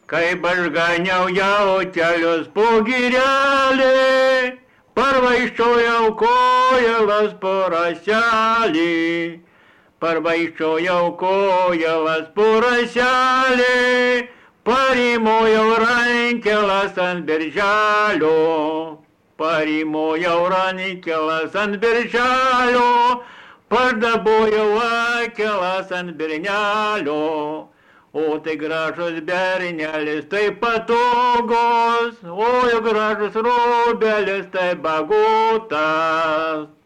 Kaip aš ganiau jautelius po girelį, parvaiščiojau kojelas poraselį. Parvaiščiojau kojelas poraselį, parimojau rankelas ant birželio. Parimojau rankelas ant birželio, pardabojau akelas ant birnelio. O tai gražus bernelis, tai patogus, o jo gražus robelis, tai bagutas.